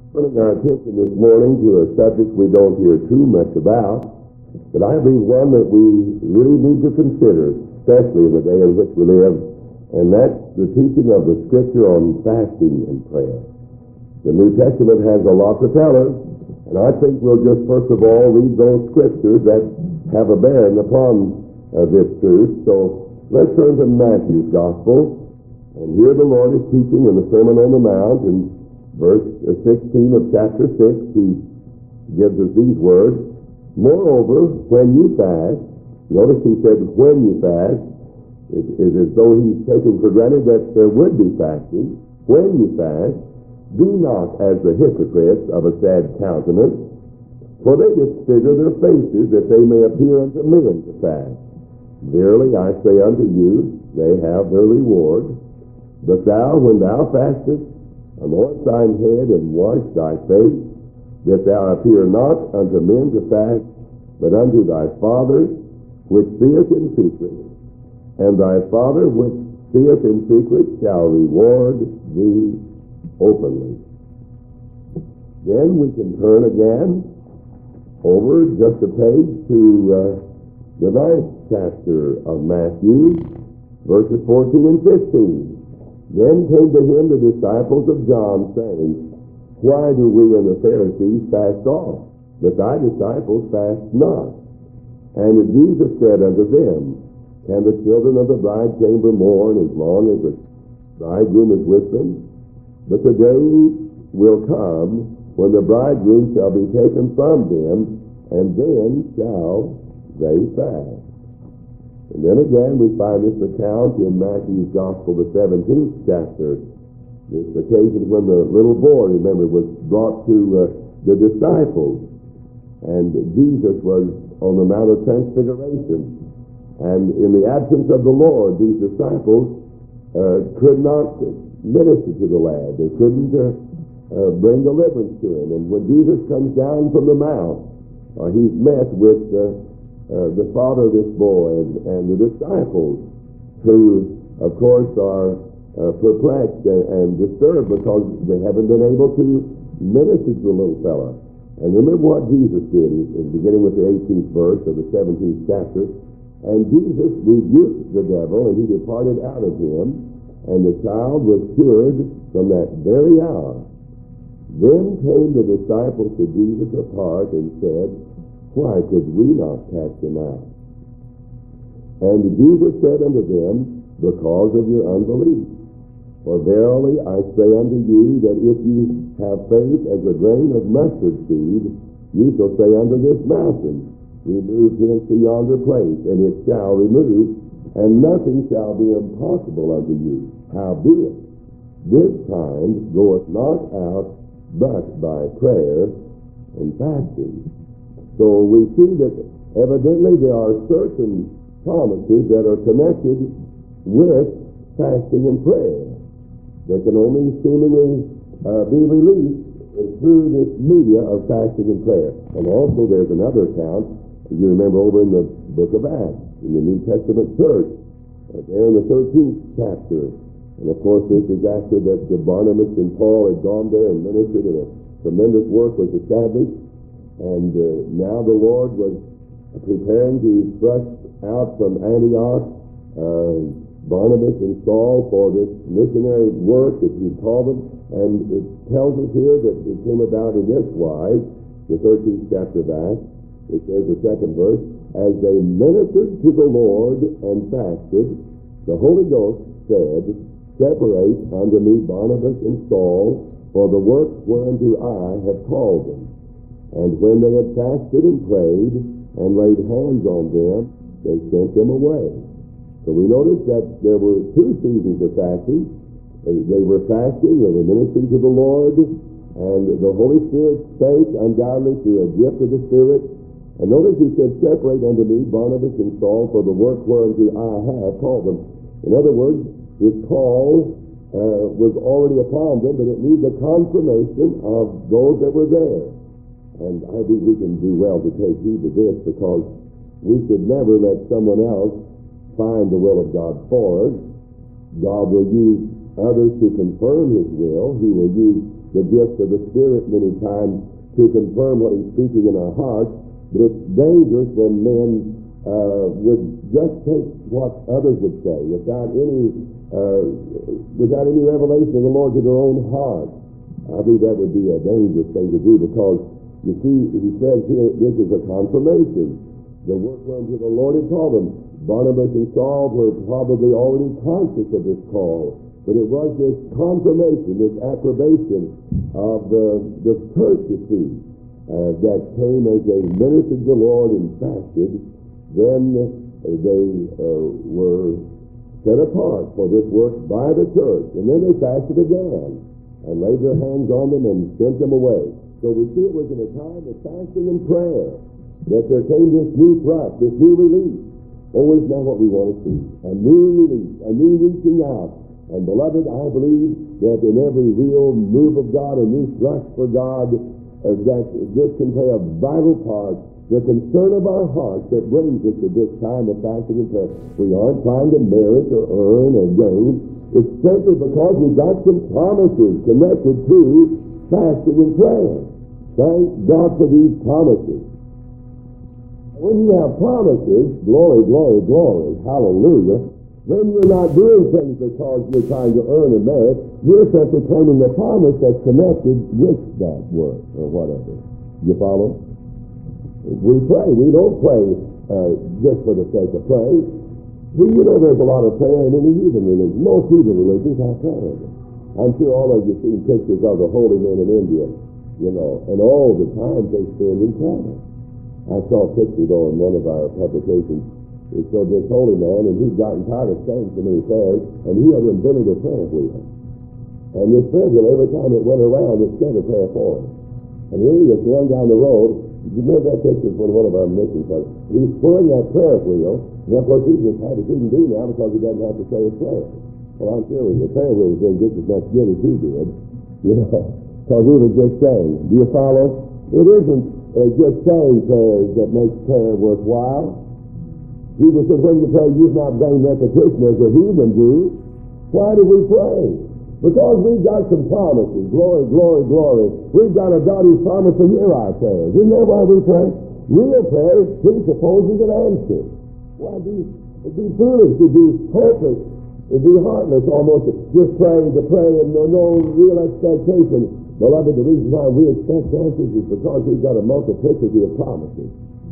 Turning our attention this morning to a subject we don't hear too much about, but I believe one that we really need to consider, especially in the day in which we live, and that's the teaching of the Scripture on fasting and prayer. The New Testament has a lot to tell us, and I think we'll just first of all read those Scriptures that have a bearing upon this truth. So let's turn to Matthew's Gospel, and here the Lord is teaching in the Sermon on the Mount, and verse 16 of chapter 6, he gives us these words. Moreover, when you fast, notice he said when you fast, it is as though he's taking for granted that there would be fasting. When you fast, do not as the hypocrites of a sad countenance, for they disfigure their faces that they may appear unto men to fast. Verily I say unto you, they have their reward. But thou, when thou fastest, anoint thine head and wash thy face, that thou appear not unto men to fast, but unto thy Father which seeth in secret. And thy Father which seeth in secret shall reward thee openly. Then we can turn again over just a page to the 9th chapter of Matthew, verses 14 and 15. Then came to him the disciples of John, saying, Why do we and the Pharisees fast oft, but thy disciples fast not? And Jesus said unto them, Can the children of the bride chamber mourn as long as the bridegroom is with them? But the day will come when the bridegroom shall be taken from them, and then shall they fast. And then again we find this account in Matthew's Gospel, the 17th chapter. This occasion when the little boy, remember, was brought to the disciples. And Jesus was on the Mount of Transfiguration. And in the absence of the Lord, these disciples could not minister to the lad. They couldn't bring deliverance to him. And when Jesus comes down from the mount, he's met with the father of this boy and the disciples, who, of course, are perplexed and disturbed because they haven't been able to minister to the little fella. And remember what Jesus did, beginning with the 18th verse of the 17th chapter. And Jesus rebuked the devil, and he departed out of him, and the child was cured from that very hour. Then came the disciples to Jesus apart and said, Why could we not cast him out? And Jesus said unto them, Because of your unbelief. For verily I say unto you, that if you have faith as a grain of mustard seed, ye shall say unto this mountain, Remove hence to yonder place, and it shall remove, and nothing shall be impossible unto you. Howbeit, this kind goeth not out but by prayer and fasting. So we see that evidently there are certain promises that are connected with fasting and prayer that can only seemingly be released through this media of fasting and prayer. And also there's another account, you remember over in the book of Acts, in the New Testament church, there in the 13th chapter. And of course this is after that Barnabas and Paul had gone there and ministered, and a tremendous work was established. And now the Lord was preparing to thrust out from Antioch Barnabas and Saul for this missionary work that he called them. And it tells us here that it came about in this wise, the 13th chapter of Acts. It says the second verse, As they ministered to the Lord and fasted, the Holy Ghost said, Separate unto me Barnabas and Saul for the work whereunto I have called them. And when they had fasted and prayed and laid hands on them, they sent them away. So we notice that there were two seasons of fasting. They were fasting, they were ministering to the Lord, and the Holy Spirit spake undoubtedly through a gift of the Spirit. And notice he said, Separate unto me Barnabas and Saul for the work whereunto I have called them. In other words, his call was already upon them, but it needs a confirmation of those that were there. And I think we can do well to take heed to this, because we should never let someone else find the will of God for us. God will use others to confirm his will. He will use the gift of the Spirit many times to confirm what He's speaking in our hearts. But it's dangerous when men would just take what others would say without any revelation of the Lord to their own heart. I think that would be a dangerous thing to do, because you see, he says here, this is a confirmation. The workworms of the Lord had called them. Barnabas and Saul were probably already conscious of this call, but it was this confirmation, this approbation of the church, you see, that came as they ministered the Lord and fasted. Then they were set apart for this work by the church, and then they fasted again and laid their hands on them and sent them away. So we see it was in a time of fasting and prayer that there came this new thrust, this new release. Oh, isn't that what we want to see? A new release, a new reaching out. And beloved, I believe that in every real move of God, a new thrust for God, that this can play a vital part. The concern of our hearts that brings us to this time of fasting and prayer. We aren't trying to merit or earn or gain. It's simply because we've got some promises connected to fasting and prayer. Thank God for these promises. When you have promises, glory, glory, glory, hallelujah, then you're not doing things because you're trying to earn or merit. You're simply claiming the promise that's connected with that work or whatever. You follow? We pray. We don't pray just for the sake of praise. You know there's a lot of prayer in any heathen religion. Most heathen religions have prayer in them. I'm sure all of you have seen pictures of the holy men in India, you know, and all the time they spend in prayer. I saw a picture, though, in one of our publications. It showed this holy man, and he'd gotten tired of saying so many prayers, and he had invented a prayer wheel. And this prayer wheel, every time it went around, it said a prayer for him. And here he was going down the road. You remember that picture from one of our mission sites? He was pulling that prayer wheel, and of course he just had to couldn't do now because he doesn't have to say a prayer. Well, I'm sure the prayer wheel was doing just as much good as he did, you know, because he was just saying. Do you follow? It isn't just saying prayers that makes prayer worthwhile. Jesus says, when you pray, you've not gained repetition as the heathen do. Why do we pray? Because we've got some promises. Glory, glory, glory. We've got a God who's promised to hear our prayers. Isn't that why we pray? Real prayer presupposes an answer. Why it'd be foolish, it'd be hopeless, it'd be heartless almost to just praying to pray and no real expectation. Beloved, the reason why we expect answers is because we've got a multiplicity of promises.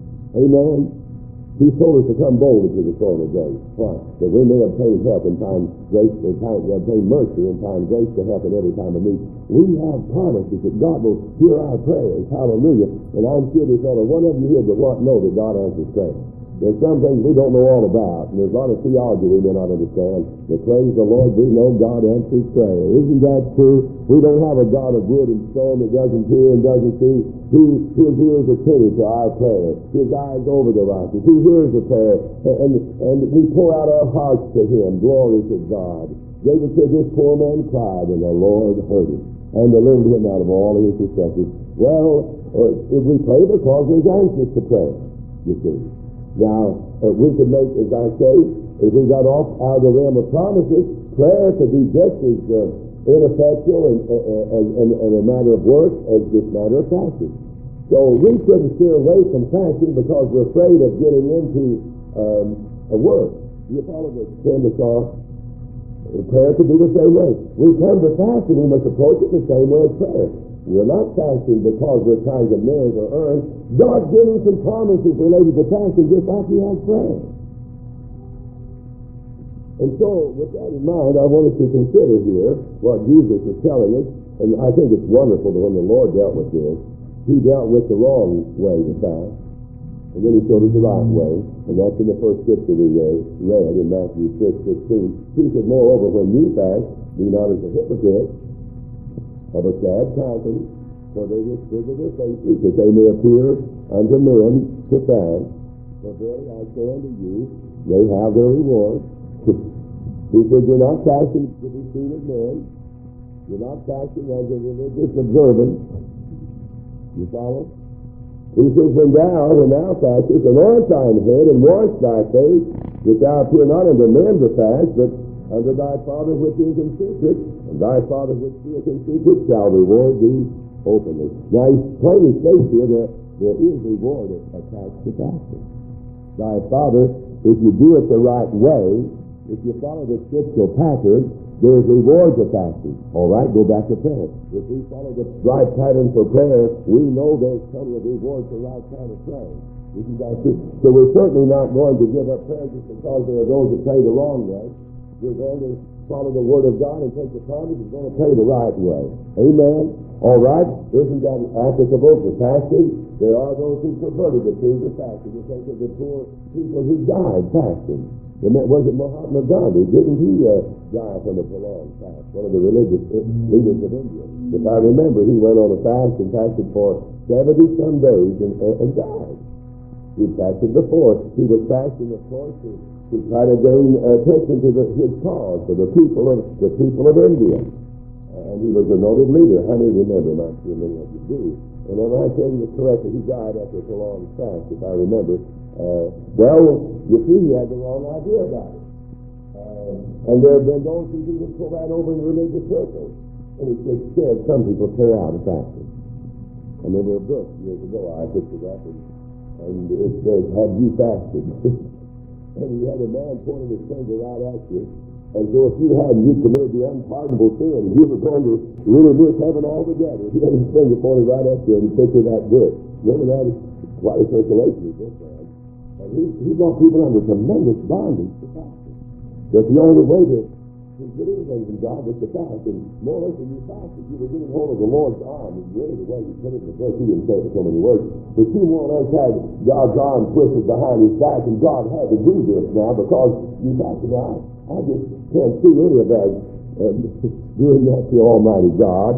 Amen? He told us to come boldly to the throne of grace. Why? That we may obtain help in time grace, obtain mercy in time grace to help in every time of need. We have promises that God will hear our prayers. Hallelujah. And I'm sure there's not a one of you here that won't know that God answers prayers. There's some things we don't know all about, and there's a lot of theology we may not understand. But praise the Lord, we know God answers prayer. Isn't that true? We don't have a God of wood and stone that doesn't hear and doesn't see. His ears are attentive to our prayer. His eyes over the righteous. He hears the prayer, and we pour out our hearts to Him. Glory to God. David said, this poor man cried, and the Lord heard him, and delivered him out of all his distresses. Well, if we pray because there's answers to prayer, you see. Now, we could make, as I say, if we got off out of the realm of promises, prayer could be just as ineffectual and a matter of work as this matter of fasting. So we couldn't steer away from fasting because we're afraid of getting into a work. You follow this trend of thought? Prayer could be the same way. We come to fasting, we must approach it the same way as prayer. We're not fasting because we're trying to merit or earn. God's giving some promises related to fasting just like He has prayer. And so, with that in mind, I want us to consider here what Jesus is telling us. And I think it's wonderful that when the Lord dealt with this, He dealt with the wrong way to fast. And then He showed us the right way. And that's in the first scripture we read in Matthew 6:16. He said, moreover, when you fast, be not as a hypocrite, of a sad countenance, for they disfigure their faces, that they may appear unto men to fast. For verily I say unto you, they have their reward. He said, you're not fasting to be seen of men. You're not fasting as a religious observance. You follow? He says, when thou fastest, anoint thine head and wash thy face, that thou appear not unto men to fast, but unto thy Father which is in secret, and Thy Father which seeth in secret shall reward thee openly. Now, he plainly states here that there is reward attached to fasting. Thy Father, if you do it the right way, if you follow the scriptural pattern, there's rewards of fasting. All right, go back to prayer. If we follow the right pattern for prayer, we know there's plenty of rewards for right kind of praying. So we're certainly not going to give up prayer just because there are those that pray the wrong way. We're going to follow the Word of God and take the promise. We're going to pray the right way. Amen? All right? Isn't that applicable to fasting? There are those who perverted the truth of fasting. You think of the poor people who died fasting. Was it Mahatma Gandhi? Didn't he die from a prolonged fast? One of the religious leaders of India. If I remember, he went on a fast and fasted for 70-some days and died. He fasted before. He was fasting, of course, to try to gain attention to his cause, to the people of India. And he was a noted leader. How many remember him? I'm sure many of you do. And when I tell you correctly, he died after a prolonged fast, if I remember. Well, you see, he had the wrong idea about it. And there have been those who even pull that over in religious circles. And he said some people tear out of fasting. I remember a book years ago I picked it up, and it says, "Have you fasted?" And he had a man pointing his finger right at you. And so if you hadn't, you committed the unpardonable sin. You were going to really miss heaven altogether. He had his finger pointed right at you and he picked that book. Remember that? Quite a circulation of this man. And he brought people under tremendous bondage to fasting. That's the only way to get anything from God was to fast. And more or less when you fasted, you were getting hold of the Lord's arm. And really the way you put it in the book, he didn't say it in so many words. But you more or less had God's arm twisted behind his back, and God had to do this now because you fasted. Now, I just can't see any of that doing that to Almighty God.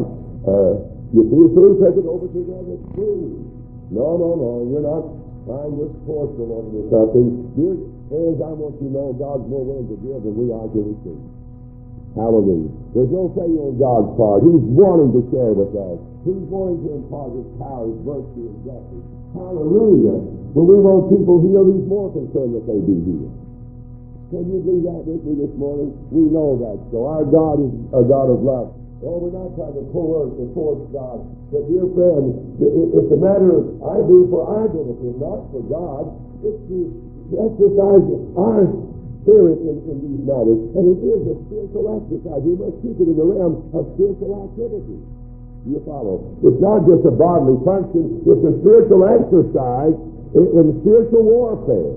You see, so he took it over to the other extreme. No, you're not trying to force the Lord into something. Dear friends, I want you to know God's more willing to give than we are to receive. Hallelujah. There's no failure on God's part. He's wanting to share with us. He's wanting to impart his power, his virtue, his blessing. Hallelujah. When we want people healed, he's more concerned that they be healed. Can you believe that with me this morning? We know that. So our God is a God of love. Oh, we're not trying to coerce or force God. But dear friend, it's a matter of I do for our benefit, not for God. It's to exercise our spirit in these matters. And it is a spiritual exercise. We must keep it in the realm of spiritual activity. You follow? It's not just a bodily function. It's a spiritual exercise in spiritual warfare.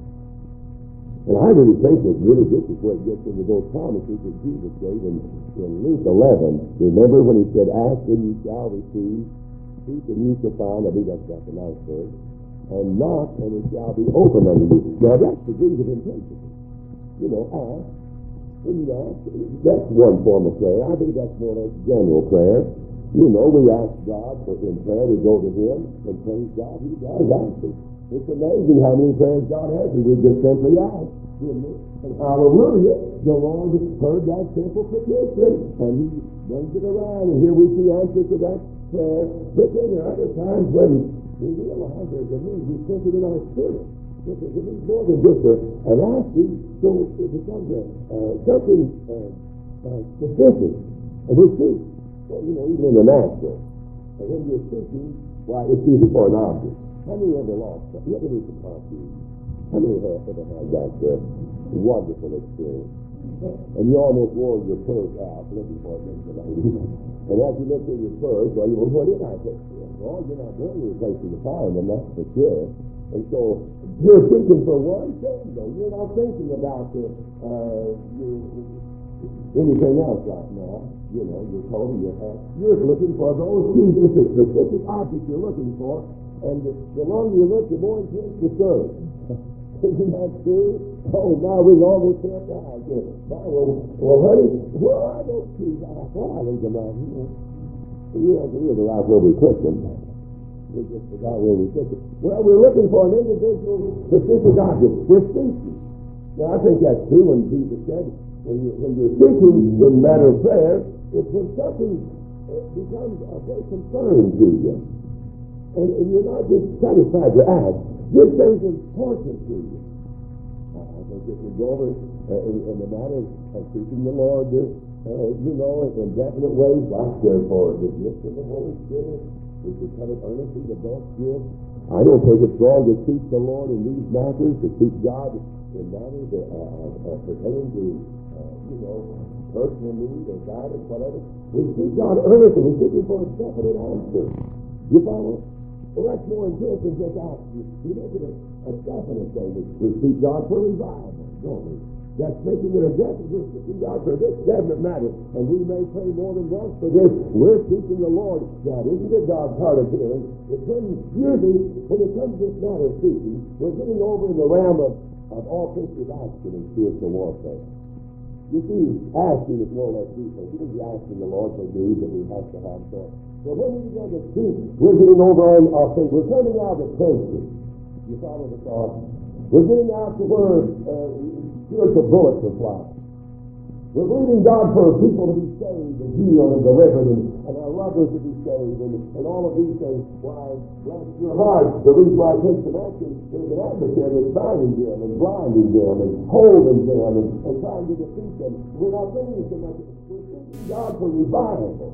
And I really think that this is where it gets into those promises that Jesus gave in Luke 11. Remember when he said, "Ask and you shall receive, seek and you shall find." I believe that's the nice verse. "And knock and it shall be opened unto you." Now that's degrees of intensity. Ask. And ask. That's one form of prayer. I think that's more or less general prayer. We ask God in prayer. We go to him and praise God. He does answer. It's amazing how many prayers God answers. We just simply ask. And hallelujah, the Lord heard that simple petition, and he brings it around, and here we see answers to that prayer. But then there are other times when we realize there's a need. We sense it in our spirit. There's a need more than just an asking, so it becomes something specific. And we see, even in the natural, and when you're seeking, why, it's easy for an object. How many ever lost? You ever do some confused? How many ever had that wonderful experience? And you almost wore your purse out looking for it. And as you look in your purse, well, what did I take? Well, you're not going to replace the fire, and that's for sure. And so you're thinking for one thing, though. You're not thinking about anything else right now. Your coat and your hat. You're looking for those things. It's a specific object you're looking for. And the longer you look, the more intense the search. Isn't that true? Oh, now we almost can't die. Well, honey, where are those keys? I thought I leave them out here. You have to realize where we put them. We just forgot where we put them. Well, we're looking for an individual specific object. We're seeking. Now, I think that's true when Jesus said, when you're seeking in the matter of prayer, it's when something becomes a great concern to you. And you're not just satisfied to ask. This thing's important to you. I think if we go over in the matter of seeking the Lord in definite ways, like for the gift of the Holy Spirit, which is kind of earnestly the best gift. I don't think it's wrong to seek the Lord in these matters, to seek God in matters pertaining to, personal need or guidance, whatever. We seek God earnestly. We seek Him for a definite answer. You follow? Well, that's more intense than just asking. We make it a definite thing. We seek God for revival, don't we? That's making it a definite. We're seeking God for this definite matter. And we may pray more than once for this. We're seeking the Lord. That isn't it God's heart of hearing? It's usually, when it comes to this matter of seeking, we're getting over in the realm of offensive action and spiritual warfare. You see, asking is more or less defense. You be asking the Lord for needs that we have to have. So when we begin to speak, we're getting over on our faith. We're coming out of tension. You follow the thought? We're getting out to where spiritual bullets are flying. We're believing God for people to be saved and healed and delivered and our lovers to be saved and all of these things. Why, bless your heart. The reason why I take some action, there's an adversary that's binding them and blinding them and holding them and trying to defeat them. We're not thinking so much. We're seeking God for revival.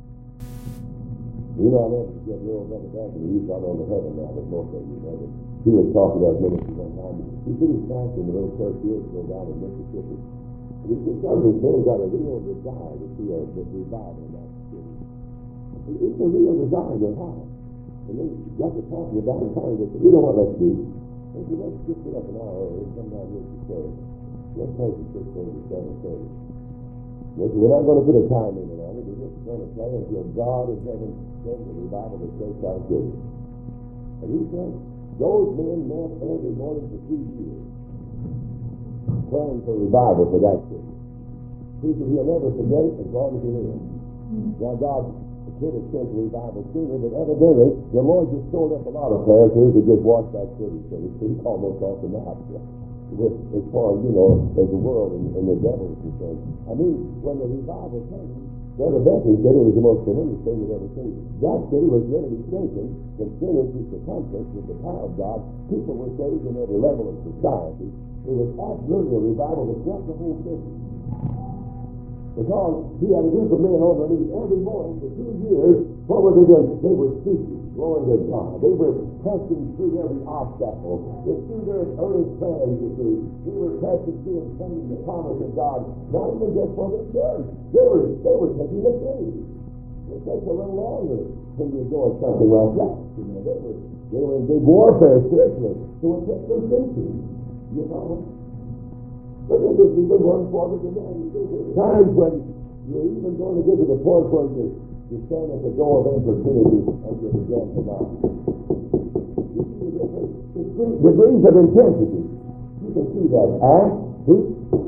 I'll never forget the old brother back in the East. I don't know heaven now, but most of you know it. He was talking about ministry one time. He said he's back in the little church years ago down in Mississippi. He said some of his men got a real desire to see a revival in that city. It's a real desire in their heart. And they got to talking about it, and they said, you know what, let's do? They said, let's just get up an hour early and come down here to church. Let's take the 6:30 to 7:30. We're not going to put a time limit on it. We're just going to pray until God in heaven sends a revival that shakes our city. And he said, those men met every morning for 2 years, praying for revival for that city. He said he'll never forget it as long as he lives. Now God could have sent revival sooner, but evidently the Lord just stored up a lot of prayers here to just watch that city. So he's almost off the map. As far as, as the world and the devil is concerned. I mean, when the revival came, Brother Benson said it was the most tremendous thing we've ever seen. That city was literally shaken from sinners to circumference with the power of God. People were saved in every level of society. It was absolutely a revival that swept the whole city. Because he had a group of men over and every morning for 2 years, what were they doing? They were seeking. Glory to God. They were pressing through every obstacle. They through their earnest prayers, you see. They were pressing through and claiming the promise of God. Not even just for the church. They were taking the city. It takes a little longer when you're doing something like that. They were in big warfare spiritually. So it takes some thinking. You know? But then there's even one forward to that. There's times when you're even going to get to the point where you stand at the door of opportunity and you begin to knock. You see the difference? Degrees of intensity. You can see that. Ask, seek,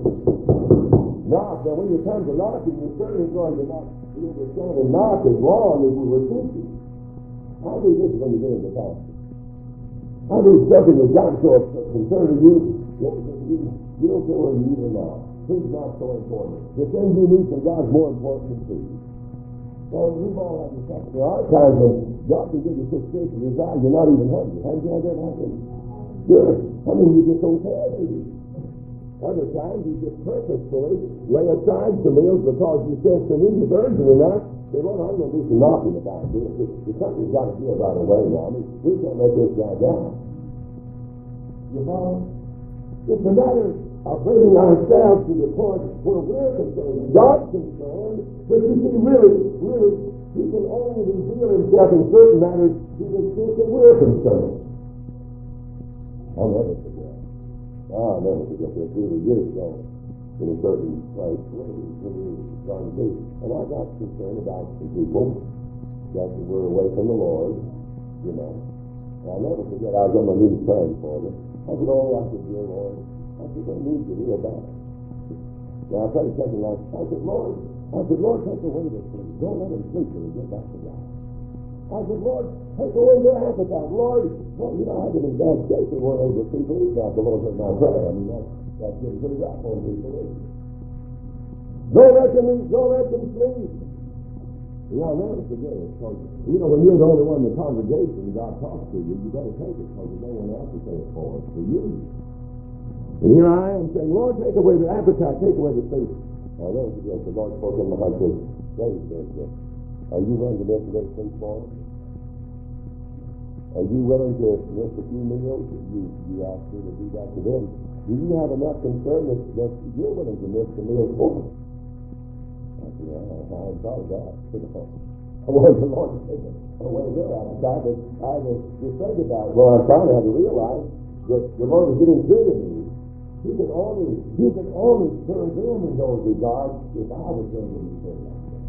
knock. Now when you come to knocking, you're certainly going to not be able to stand and knock as long as you were seeking. How do this when you get into fasting? How do something that's not so concerning you, you don't care whether you eat or not. Things not so important. The things you need from God is more important than food. Well, we've all had this happen. There are times when God can give you such spiritual desire, you're not even hungry. Haven't you had that happen? Sure. I mean, you just don't care, do you? Other times, you just purposefully lay aside some meals because you sense the need of urgent enough. Say, Lord, I'm going to do some knocking about this. Something's got to give right away now. I mean, we can't let this guy down. You follow? It's a matter of bringing ourselves to the point where we're concerned, God's concerned, but you see, really, He can only reveal Himself in certain matters to the extent that we're concerned. I'll never forget this. We were years ago in a certain place when we were trying to do. And I got concerned about some people that were away from the Lord, And I'll never forget, I was on my knees praying for them. I said, dear Lord, I need you real bad. Now I prayed something like, I said, Lord, take away this thing. Don't let them sleep till they get back to God. I said, Lord, take away their appetite. Lord, I had them in bad shape. They weren't able to sleep or eat. Now the Lord heard my prayer. I mean, that's getting pretty rough on people. Don't let them eat. Don't let them sleep. I'll never forget it. So, when you're the only one in the congregation, God talks to you, you better take it because there's no one else to say it for you. And here I am saying, Lord, take away the appetite, take away the sleep. I know the Lord spoke in my heart says, David says, are you willing to miss those things for him? Are you willing to miss a few meals? You ask me to do that to them. Do you have enough concern that you're willing to miss the meals for them? I said, well, I haven't thought of that. I wanted the Lord to take it away there. I was just thinking about it. Well, I finally had to realize that the Lord was getting through to me. He could only turn them in those regards if I was going to be turned like that.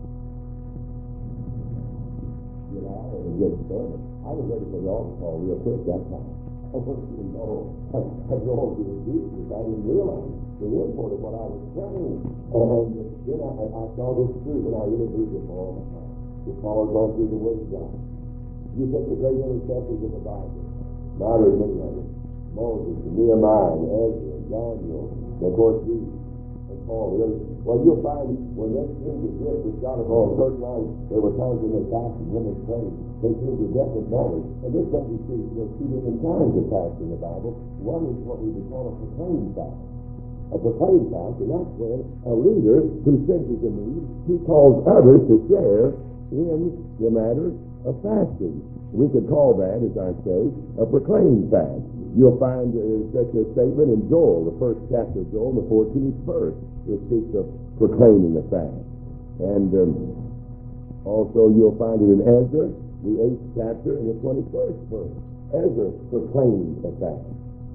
You know, I had a good sermon. I was ready for the altar call real quick that time. I wanted you to know I drove to the Jesus. I didn't realize the import of what I was saying. And then I saw this truth, and I really believed it for all my heart. The power gone through the Word of God. You take the great intercessors of the Bible. Not as many of them. Moses, and Nehemiah, and Ezra, and Daniel, and of course Jesus, and Paul. Well, you'll find when they seemed to get with God of all certain lines, there were times when they fasted, when they prayed. They seemed to different matters. And this doesn't you see there's two different kinds of fast in the Bible. One is what we would call a proclaimed fast. A proclaimed fast, and that's when a leader who senses a need, he calls others to share in the matter of fasting. We could call that, as I say, a proclaimed fast. You'll find such a statement in Joel, the first chapter of Joel, the 14th verse. It speaks of proclaiming a fast. And also you'll find it in Ezra, the 8th chapter, and the 21st verse. Ezra proclaimed a fast.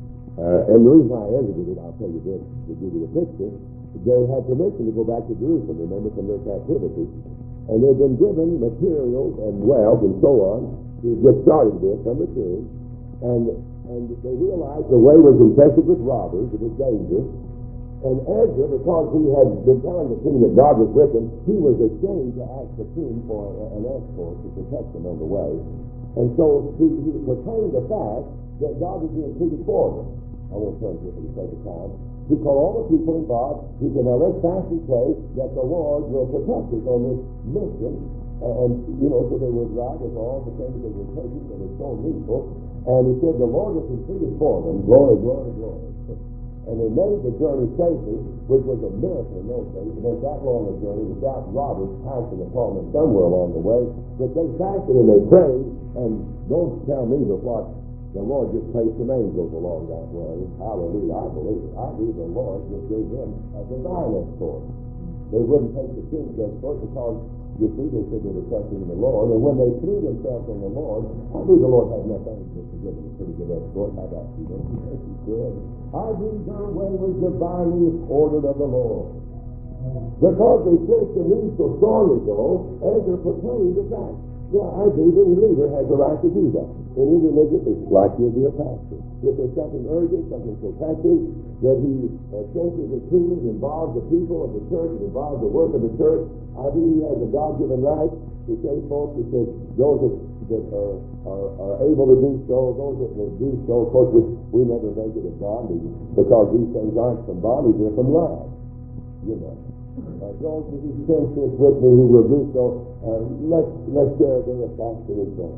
And the reason why Ezra did it, I'll tell you this, to give you a picture. They had permission to go back to Jerusalem, remember, from their captivity. And they'd been given materials and wealth and so on to get started with from the king. And they realized the way was infested with robbers, it was dangerous. And Ezra, because he had been telling the king that God was with him, he was ashamed to ask the king for an escort to protect him on the way. And so he proclaimed the fact that God was being treated for them. I won't turn to it for the sake of time. He called all the people involved. He said, now let's fast and pray that the Lord will protect us on this mission. And so they would ride with all the things they were taking that were so needful. And he said, the Lord was completed for them. Glory, glory, glory. And they made the journey safely, which was a miracle in those days. It wasn't that long a journey without robbers pouncing upon them somewhere along the way. But they fasted and they prayed. And don't tell me that what the Lord just placed some angels along that way. Hallelujah, I believe it. I believe the Lord just gave them a divine escort. They wouldn't take the king's escort because, you see, they said they were trusting in the Lord. And when they threw themselves on the Lord, I believe the Lord had enough angels to give them a pretty good escort. How about you? Don't you think he could? I believe their way was divinely ordered of the Lord. Because they sensed the need so strongly, though, Ezra proclaimed the fact. Yeah, I believe any leader has a right to do that. Any religion is like you'll be a pastor. If there's something urgent, something protective, that he senses the truth, involves the people of the church, involves the work of the church, I believe he has a God-given right to say, folks, he says, those that are able to do so, those that will do so, of course, we never make it a bondage, because these things aren't from bondage, they're from love. You know. Those who sense this with me who will do so, let's share a day of fasting and prayer.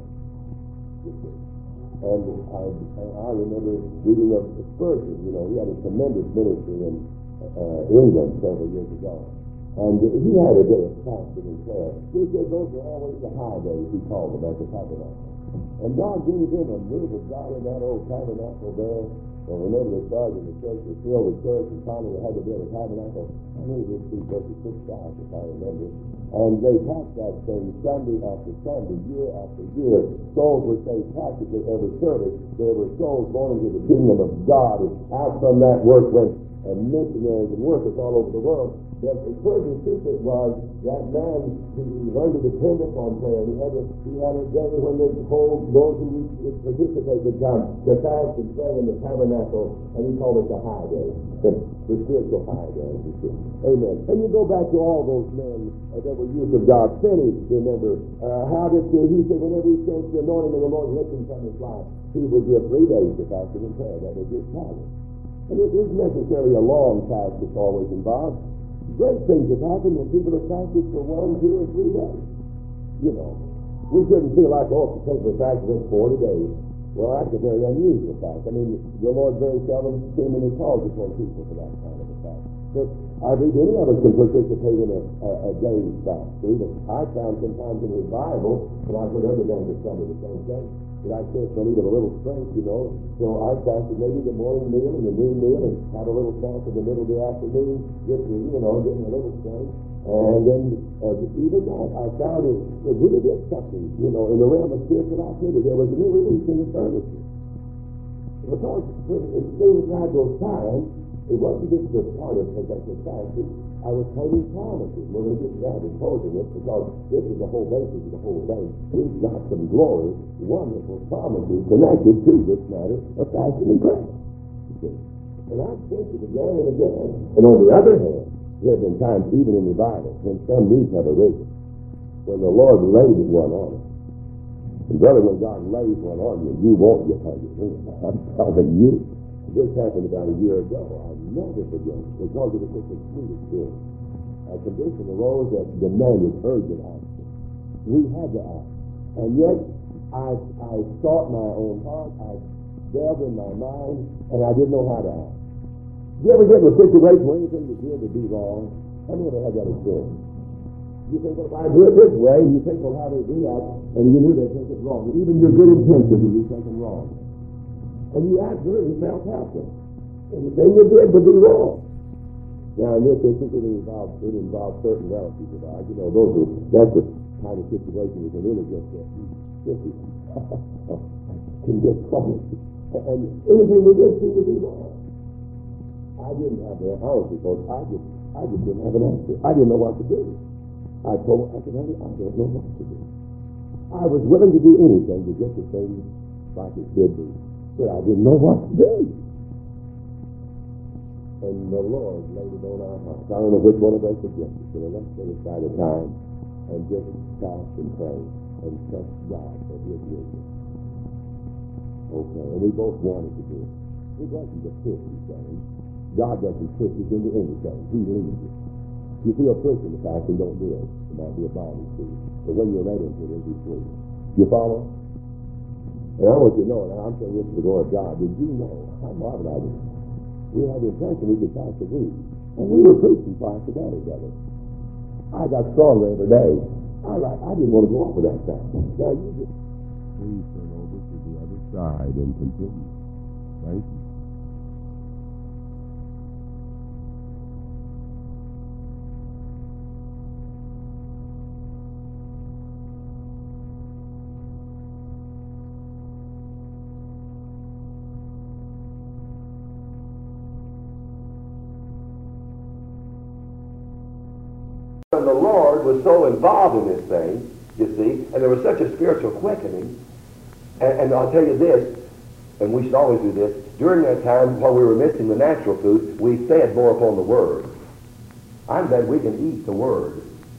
And I remember reading of Spurgeon. He had a tremendous ministry in England several years ago. And he had a day of fasting and prayer. He said those were always the high days, he called them, at the tabernacle. And God gave him a move of God in that old tabernacle there. Well, whenever they started in the church, they filled the church, and finally they had to build a tabernacle. I knew it would be close to 6,000, if I remember. And they passed that thing Sunday after Sunday, year after year. Souls were saved practically every service. There were souls born into the kingdom of God. And out from that work went missionaries and workers all over the world. But the Spurgeon's secret was that man, he learned to depend upon prayer. He had a day when they told those who participated come to fast and pray in the tabernacle, and he called it the high day, the spiritual high day. Amen. And you go back to all those men that were used of God. Finney, remember, how did he said whenever he sensed the anointing of the Lord lifting from his life, he would give 3 days of fasting and prayer. That was his talent. And it isn't necessarily a long fast that's always involved. Great things have happened when people have fasted for 1, 2, or 3 days. We shouldn't feel like, it's because we're fasting for 40 days. Well, that's a very unusual fast. I mean, the Lord very seldom seemingly calls upon people for that kind of a fast. But I think any of us can participate in a day's fast. See, but I found sometimes in the Bible, and I've heard other men discover the same thing, that I sense the need of a little strength, So I fasted maybe the morning meal and the noon meal and had a little fast in the middle of the afternoon, just to, getting a little strength. And then even that, I found it really did something, in the realm of spiritual activity. There was a new release in the services. Because it seems like those times, it wasn't just a part of possessive fasting. I was claiming promises. We're going to get to that in closing this because this is the whole basis of the whole thing. We've got some glorious, wonderful promises connected to this matter of fasting and prayer. And I've seen it again and again. And on the other hand, there have been times, even in the Bible, when some needs have arisen, when the Lord laid one on us. And brother, when God lays one on you, you won't get hungry. I'm telling you. This happened about a year ago. I'll never forget it because it was such a sweet experience. A condition arose that demanded urgent action. We had to act. And yet, I sought my own heart. I delved in my mind, and I didn't know how to act. You ever get in a situation where anything you did would be wrong? How many of you had that experience? You think, well, if I do it this way, you think, well, how do they do that? And you knew they think it's wrong. Even your good intentions would be taken wrong. And you absolutely felt helpless. And the thing you did would be wrong. Now, in this instance, it involved certain relatives of ours. That's the kind of situation you can really get can get trouble. And anything we did seemed to be wrong. I didn't have the answer, folks. I just didn't have an answer. I didn't know what to do. I said, honey, I don't know what to do. I was willing to do anything to get the things like it should be. But I didn't know what to do. And the Lord laid it on our hearts. I don't know which one of us suggested. Let's set aside a time and just fast and pray and trust God for His wisdom. Okay, and we both wanted to do it. It wasn't just push these things. God doesn't push us into anything. He leads us. If you feel pushed in the fast and don't do it, it might be a bondage to you. But when you're ready to it, be free. You follow? And I want you to know, and I'm saying this to the glory of God, did you know how marvelous I was? We had the impression we could fast a week. And we were preaching twice a day together. I got stronger every day. I didn't want to go off of that fast. Now you just please turn over to the other side and continue. Thank you. And the Lord was so involved in this thing, you see, and there was such a spiritual quickening. And I'll tell you this, and we should always do this, during that time while we were missing the natural food, we fed more upon the Word. I'm glad we can eat the Word,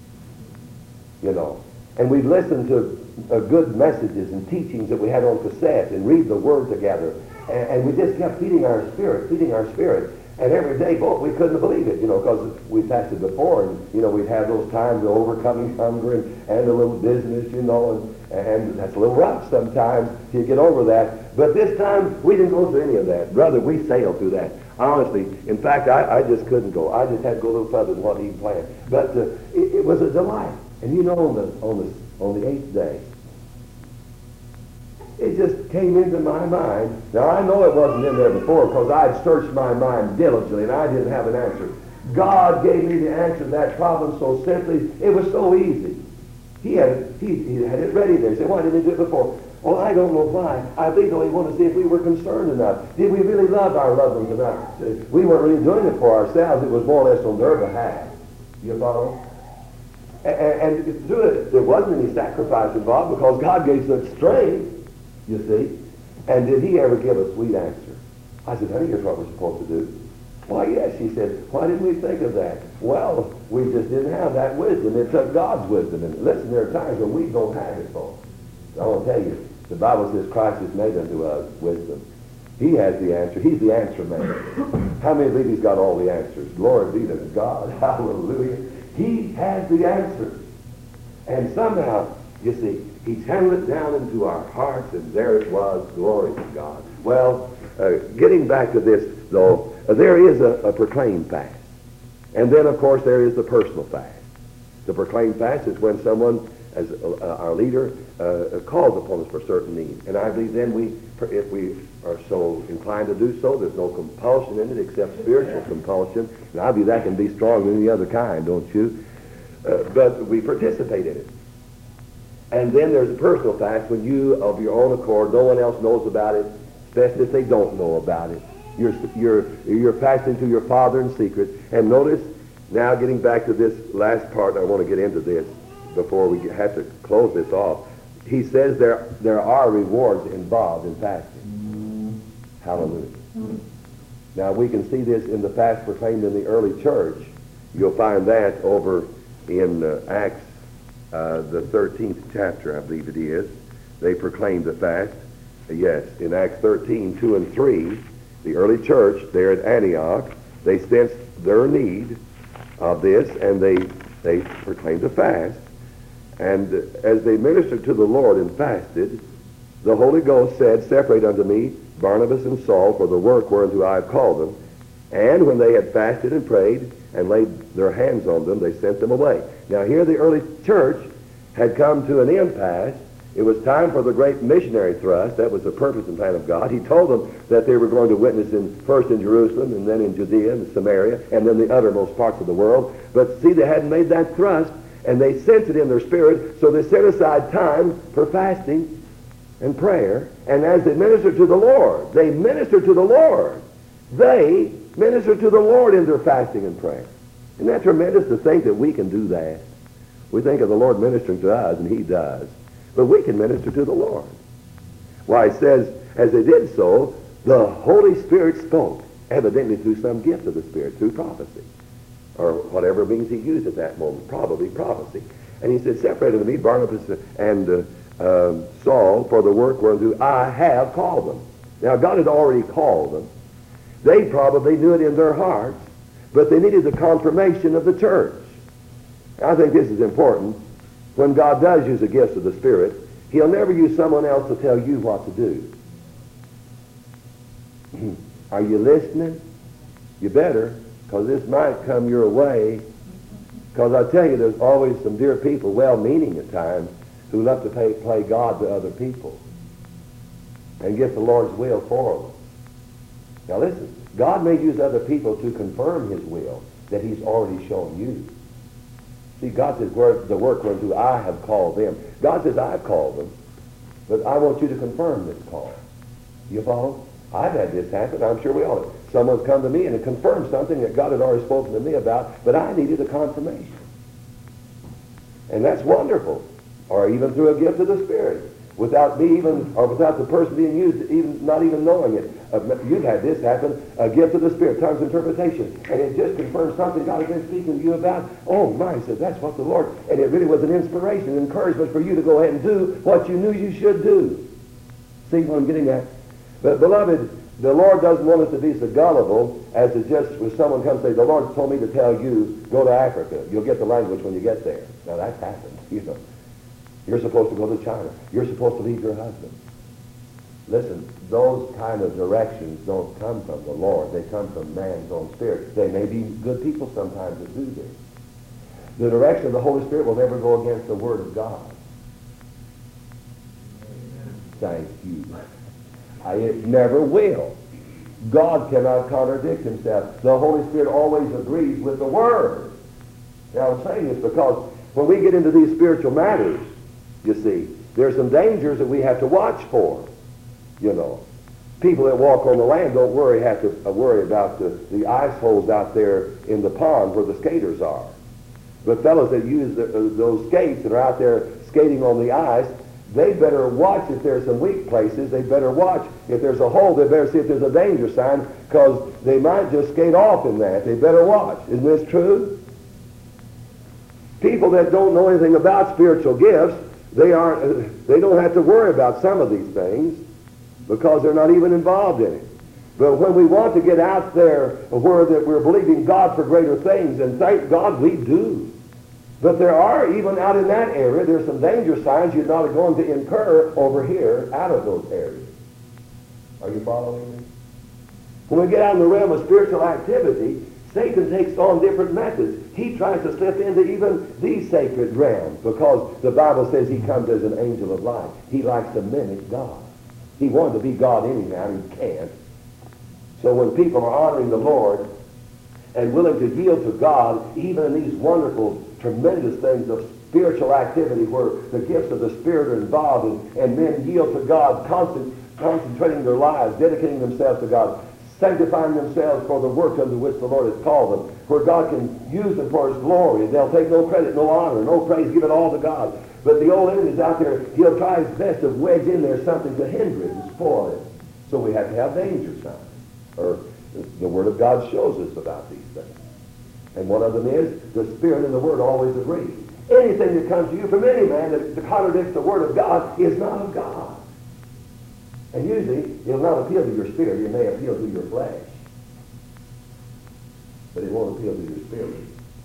And we listened to good messages and teachings that we had on cassette and read the Word together. And we just kept feeding our spirit. And every day, both, we couldn't believe it, because we fasted before, and, we'd had those times of overcoming hunger and a little business, and that's a little rough sometimes to get over that. But this time, we didn't go through any of that. Brother, we sailed through that. Honestly, in fact, I just couldn't go. I just had to go a little further than what he planned. But it was a delight. And on the 8th day, it just came into my mind. Now, I know it wasn't in there before because I had searched my mind diligently and I didn't have an answer. God gave me the answer to that problem so simply. It was so easy. He had it ready there. He said, why didn't he do it before? Well, I don't know why. I believe he wanted to see if we were concerned enough. Did we really love our loved ones enough? We weren't really doing it for ourselves. It was more or less on their behalf. You follow? And to do it, there wasn't any sacrifice involved because God gave such strength. You see? And did he ever give a sweet answer? I said, honey, here's what we're supposed to do. Why, yes, she said, why didn't we think of that? Well, we just didn't have that wisdom. It took God's wisdom. And listen, there are times when we don't have it, folks. I want to tell you, the Bible says Christ has made unto us wisdom. He has the answer. He's the answer man. How many believe he's got all the answers? Glory be to God. Hallelujah. He has the answer. And somehow, you see, he's handled it down into our hearts, and there it was. Glory to God. Well, getting back to this, though, there is a proclaimed fast. And then, of course, there is the personal fast. The proclaimed fast is when someone, as our leader, calls upon us for certain need. And I believe then if we are so inclined to do so, there's no compulsion in it except spiritual compulsion. And I believe that can be stronger than any other kind, don't you? But we participate in it. And then there's a personal fast when you, of your own accord, no one else knows about it, especially if they don't know about it. You're fasting to your Father in secret. And notice, now getting back to this last part, I want to get into this before we have to close this off. He says there are rewards involved in fasting. Hallelujah. Now we can see this in the fast proclaimed in the early church. You'll find that over in Acts, the 13th chapter, I believe it is. They proclaimed the fast. Yes, in Acts 13, 2 and 3, the early church there at Antioch, they sensed their need of this, and they proclaimed a fast. And as they ministered to the Lord and fasted, the Holy Ghost said, "Separate unto me Barnabas and Saul for the work whereunto I have called them." And when they had fasted and prayed and laid their hands on them, they sent them away. Now here the early church had come to an impasse. It was time for the great missionary thrust. That was the purpose and plan of God. He told them that they were going to witness first in Jerusalem, and then in Judea and Samaria, and then the uttermost parts of the world. But see, they hadn't made that thrust, and they sensed it in their spirit, so they set aside time for fasting and prayer. And as they ministered to the Lord, they ministered to the Lord. They ministered to the Lord in their fasting and prayer. Isn't that tremendous to think that we can do that? We think of the Lord ministering to us, and He does. But we can minister to the Lord. Why, it says, as they did so, the Holy Spirit spoke, evidently through some gift of the Spirit, through prophecy, or whatever means He used at that moment, probably prophecy. And He said, "Separate unto me Barnabas and Saul for the work whereunto I have called them." Now, God had already called them. They probably knew it in their hearts, but they needed the confirmation of the church. I think this is important. When God does use the gifts of the Spirit, He'll never use someone else to tell you what to do. Are you listening? You better, because this might come your way. Because I tell you, there's always some dear people, well-meaning at times, who love to play God to other people and get the Lord's will for them. Now listen, God may use other people to confirm His will that He's already shown you. See, God says, the work whereunto I have called them. God says, I've called them, but I want you to confirm this call. You follow? I've had this happen. I'm sure we all have. Someone's come to me and confirmed something that God had already spoken to me about, but I needed a confirmation. And that's wonderful. Or even through a gift of the Spirit. Without me even, or without the person being used, not even knowing it. You've had this happen, a gift of the Spirit, tongues interpretation, and it just confirms something God has been speaking to you about. Oh my, says, that's what the Lord, and it really was an inspiration, an encouragement for you to go ahead and do what you knew you should do. See what I'm getting at? But beloved, the Lord doesn't want us to be so gullible as to just, when someone comes and say, "The Lord told me to tell you, go to Africa. You'll get the language when you get there." Now that's happened, you know. You're supposed to go to China. You're supposed to leave your husband. Listen, those kind of directions don't come from the Lord. They come from man's own spirit. They may be good people sometimes that do this. The direction of the Holy Spirit will never go against the Word of God. Thank you. It never will. God cannot contradict Himself. The Holy Spirit always agrees with the Word. Now I'm saying this because when we get into these spiritual matters, you see, there's some dangers that we have to watch for. You know, people that walk on the land don't have to worry about the ice holes out there in the pond where the skaters are. But fellows that use those skates that are out there skating on the ice, they better watch if there's some weak places. They better watch if there's a hole. They better see if there's a danger sign, because they might just skate off in that. They better watch. Isn't this true? People that don't know anything about spiritual gifts, they don't have to worry about some of these things because they're not even involved in it. But when we want to get out there where that we're believing God for greater things, and thank God we do. But there are, even out in that area, there's some danger signs you're not going to incur over here out of those areas. Are you following me? When we get out in the realm of spiritual activity, Satan takes on different methods. He tries to slip into even these sacred realms because the Bible says he comes as an angel of light. He likes to mimic God. He wanted to be God anyhow, and he can't. So when people are honoring the Lord and willing to yield to God, even in these wonderful, tremendous things of spiritual activity where the gifts of the Spirit are involved and men yield to God, concentrating their lives, dedicating themselves to God, sanctifying themselves for the work unto which the Lord has called them, where God can use them for His glory. They'll take no credit, no honor, no praise, give it all to God. But the old enemy's out there, he'll try his best to wedge in there something to hinder it and spoil it. So we have to have danger signs. Or the Word of God shows us about these things. And one of them is the Spirit and the Word always agree. Anything that comes to you from any man that contradicts the Word of God is not of God. And usually, it will not appeal to your spirit. It may appeal to your flesh. But it won't appeal to your spirit.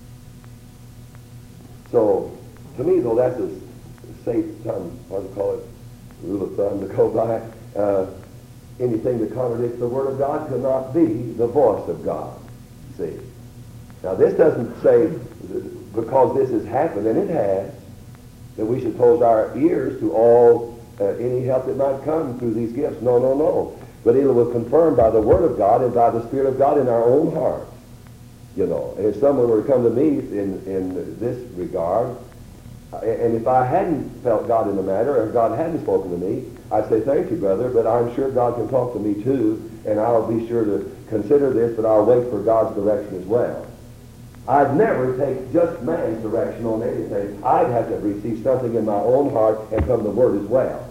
So, to me, though, that's a safe what do you call it, rule of thumb to go by. Anything that contradicts the Word of God cannot be the voice of God. See? Now, this doesn't say, because this has happened, and it has, that we should close our ears to all any help that might come through these gifts. No, no, no. But it will confirm by the Word of God and by the Spirit of God in our own hearts. You know, and if someone were to come to me in this regard, and if I hadn't felt God in the matter, or God hadn't spoken to me, I'd say, thank you, brother, but I'm sure God can talk to me too, and I'll be sure to consider this, but I'll wait for God's direction as well. I'd never take just man's direction on anything. I'd have to receive something in my own heart and from the Word as well.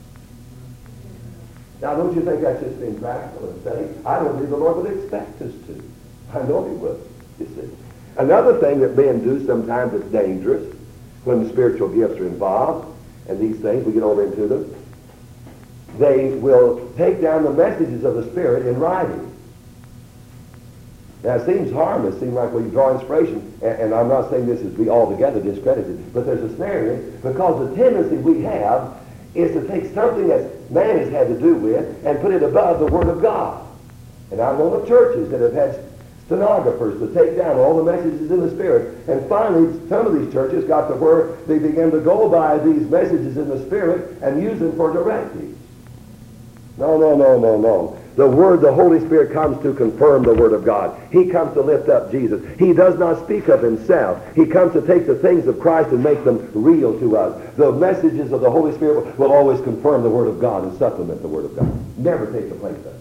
Now, don't you think that's just impractical and silly? I don't believe the Lord would expect us to. I know He would, you see. Another thing that men do sometimes that's dangerous when the spiritual gifts are involved, and these things, we get over into them, they will take down the messages of the Spirit in writing. Now, it seems harmless, it seems like when you draw inspiration, and I'm not saying this is to be altogether discredited, but there's a snare in it, because the tendency we have is to take something that man has had to do with and put it above the Word of God. And I know of churches that have had stenographers to take down all the messages in the Spirit. And finally, some of these churches got to where they began to go by these messages in the Spirit and use them for directives. No, no, no, no, no. The Word, the Holy Spirit comes to confirm the Word of God. He comes to lift up Jesus. He does not speak of Himself. He comes to take the things of Christ and make them real to us. The messages of the Holy Spirit will always confirm the Word of God and supplement the Word of God. Never take the place of it.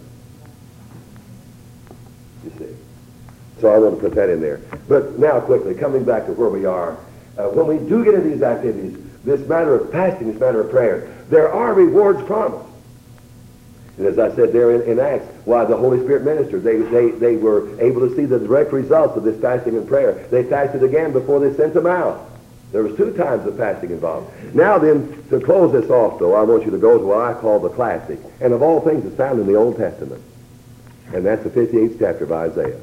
You see. So I want to put that in there. But now quickly, coming back to where we are, when we do get into these activities, this matter of fasting, this matter of prayer, there are rewards promised. And as I said there in Acts, why the Holy Spirit ministered. They were able to see the direct results of this fasting and prayer. They fasted again before they sent them out. There was 2 times of fasting involved. Now then, to close this off, though, I want you to go to what I call the classic. And of all things, it's found in the Old Testament. And that's the 58th chapter of Isaiah.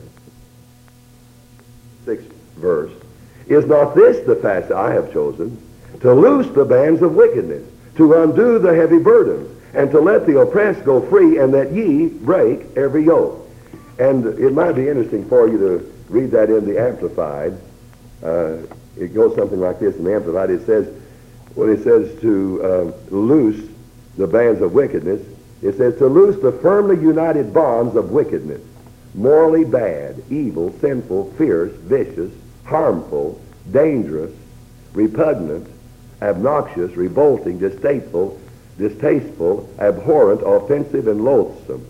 6th verse. Is not this the fast I have chosen? To loose the bands of wickedness, to undo the heavy burdens, and to let the oppressed go free, and that ye break every yoke. And it might be interesting for you to read that in the Amplified. It goes something like this in the Amplified. It says, when it says to loose the bands of wickedness, it says to loose the firmly united bonds of wickedness, morally bad, evil, sinful, fierce, vicious, harmful, dangerous, repugnant, obnoxious, revolting, distasteful, abhorrent, offensive, and loathsome.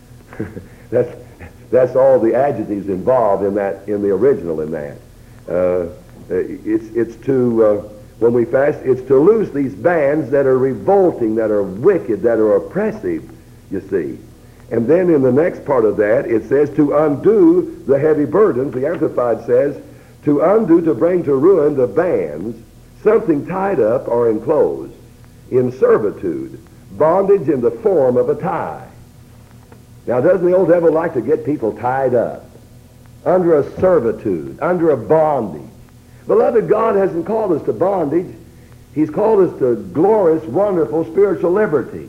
That's all the adjectives involved in that, in the original in that. It's to when we fast, it's to loose these bands that are revolting, that are wicked, that are oppressive, you see. And then in the next part of that, it says to undo the heavy burdens. The Amplified says to undo, to bring to ruin the bands, something tied up or enclosed in servitude, bondage in the form of a tie. Now, doesn't the old devil like to get people tied up under a servitude, under a bondage? Beloved, God hasn't called us to bondage. He's called us to glorious, wonderful spiritual liberty.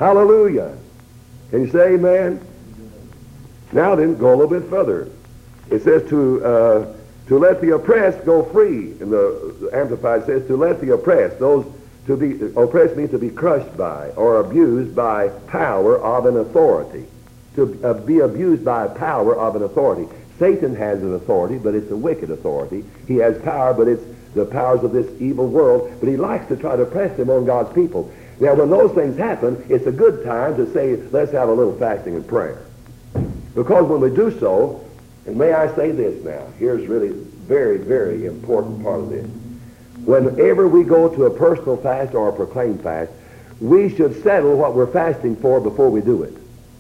Hallelujah. Can you say amen? Now then, go a little bit further. It says to let the oppressed go free. And the Amplified says to let the oppressed, those to be oppressed means to be crushed by or abused by power of an authority. To be abused by power of an authority. Satan has an authority, but it's a wicked authority. He has power, but it's the powers of this evil world, but he likes to try to press them on God's people. Now, when those things happen, it's a good time to say, let's have a little fasting and prayer. Because when we do so, and may I say this now, here's really very, very important part of this. Whenever we go to a personal fast or a proclaimed fast, we should settle what we're fasting for before we do it.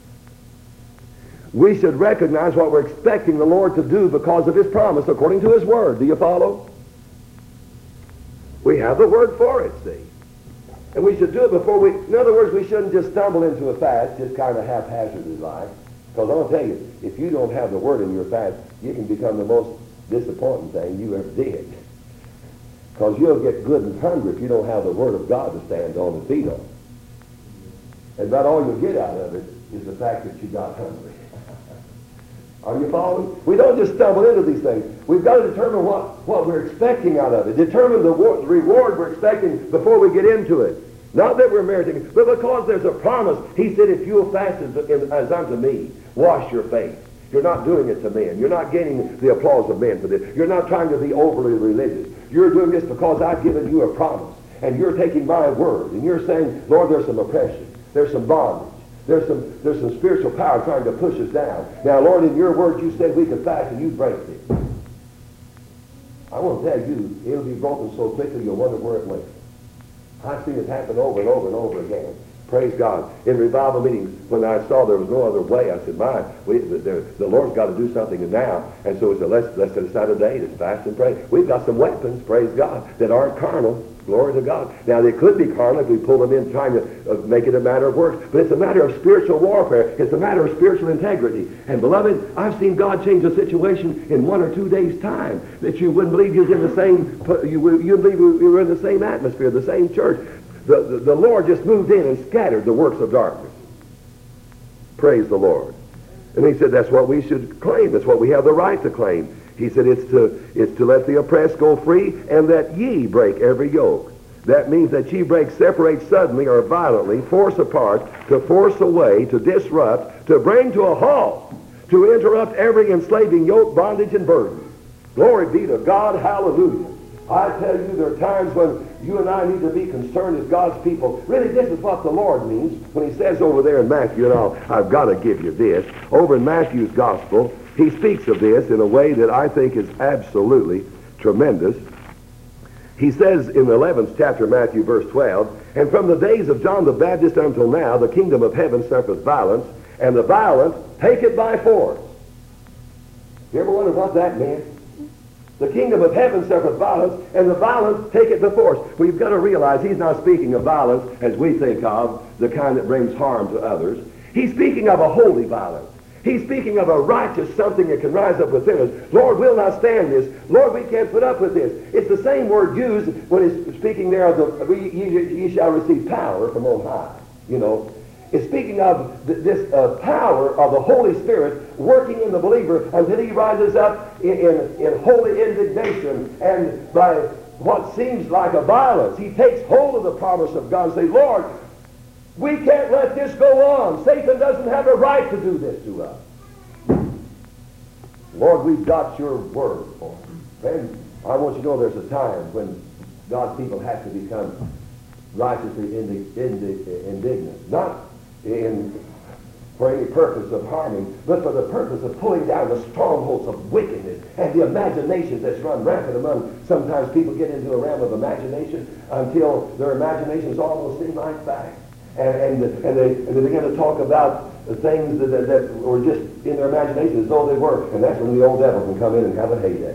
We should recognize what we're expecting the Lord to do because of his promise according to his word. Do you follow? We have the word for it, see. And we should do it before we, in other words, we shouldn't just stumble into a fast, just kind of haphazardly like. Because I'm going to tell you, if you don't have the word in your fast, you can become the most disappointing thing you ever did. Because you'll get good and hungry if you don't have the word of God to stand on and feed on. And about all you'll get out of it is the fact that you got hungry. Are you following? We don't just stumble into these things. We've got to determine what we're expecting out of it. Determine the reward we're expecting before we get into it. Not that we're meriting it, but because there's a promise. He said, if you'll fast as unto me, wash your face. You're not doing it to men. You're not gaining the applause of men for this. You're not trying to be overly religious. You're doing this because I've given you a promise. And you're taking my word. And you're saying, Lord, there's some oppression. There's some bondage. There's some spiritual power trying to push us down. Now, Lord, in your word you said we could fast and you break it. I want to tell you, it'll be broken so quickly you'll wonder where it went. I've seen it happen over and over and over again. Praise God. In revival meetings, when I saw there was no other way, I said, the Lord's got to do something now. And so we said, let's set aside a day to fast and pray. We've got some weapons, praise God, that aren't carnal. Glory to God. Now, they could be carnal if we pull them in trying to make it a matter of works. But it's a matter of spiritual warfare. It's a matter of spiritual integrity. And, beloved, I've seen God change a situation in 1 or 2 days' time that you wouldn't believe you was in the same, you wouldn't believe you were in the same atmosphere, the same church. The Lord just moved in and scattered the works of darkness. Praise the Lord. And he said that's what we should claim. That's what we have the right to claim. He said it's to let the oppressed go free and that ye break every yoke. That means that ye break, separate suddenly or violently, force apart, to force away, to disrupt, to bring to a halt, to interrupt every enslaving yoke, bondage, and burden. Glory be to God. Hallelujah. I tell you, there are times when you and I need to be concerned as God's people. Really, this is what the Lord means when he says over there in Matthew, I've got to give you this. Over in Matthew's gospel, he speaks of this in a way that I think is absolutely tremendous. He says in the 11th chapter, Matthew, verse 12, and from the days of John the Baptist until now, the kingdom of heaven suffereth violence, and the violent take it by force. You ever wonder what that meant? The kingdom of heaven suffereth violence, and the violent take it by force. We've got to realize he's not speaking of violence as we think of, the kind that brings harm to others. He's speaking of a holy violence. He's speaking of a righteous something that can rise up within us. Lord, we'll not stand this. Lord, we can't put up with this. It's the same word used when he's speaking there of ye shall receive power from on high. It's speaking of this power of the Holy Spirit working in the believer until he rises up in holy indignation and by what seems like a violence. He takes hold of the promise of God and says, Lord, we can't let this go on. Satan doesn't have a right to do this to us. Lord, we've got your word for us. Friend, I want you to know there's a time when God's people have to become righteously indignant. Not for any purpose of harming, but for the purpose of pulling down the strongholds of wickedness and the imaginations that's run rampant among. Sometimes people get into a realm of imagination until their imaginations almost seem like facts. And they begin to talk about the things that were just in their imagination as though they were. And that's when the old devil can come in and have a heyday.